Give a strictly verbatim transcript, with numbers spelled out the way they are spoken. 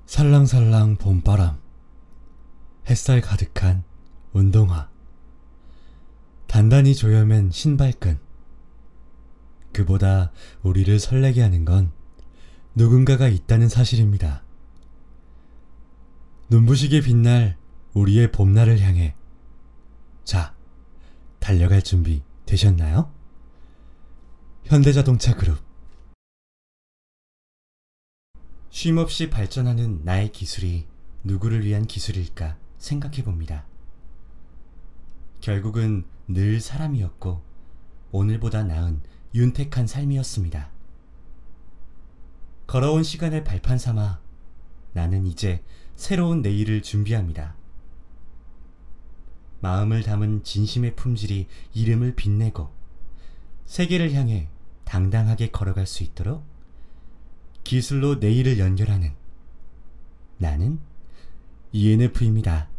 살랑살랑 봄바람, 햇살 가득한 운동화, 단단히 조여맨 신발끈. 그보다 우리를 설레게 하는 건 누군가가 있다는 사실입니다. 눈부시게 빛날 우리의 봄날을 향해. 자, 달려갈 준비 되셨나요? 현대자동차 그룹. 쉼없이 발전하는 나의 기술이 누구를 위한 기술일까 생각해봅니다. 결국은 늘 사람이었고 오늘보다 나은 윤택한 삶이었습니다. 걸어온 시간을 발판 삼아 나는 이제 새로운 내일을 준비합니다. 마음을 담은 진심의 품질이 이름을 빛내고 세계를 향해 당당하게 걸어갈 수 있도록 기술로 내일을 연결하는 나는 이엔에프입니다.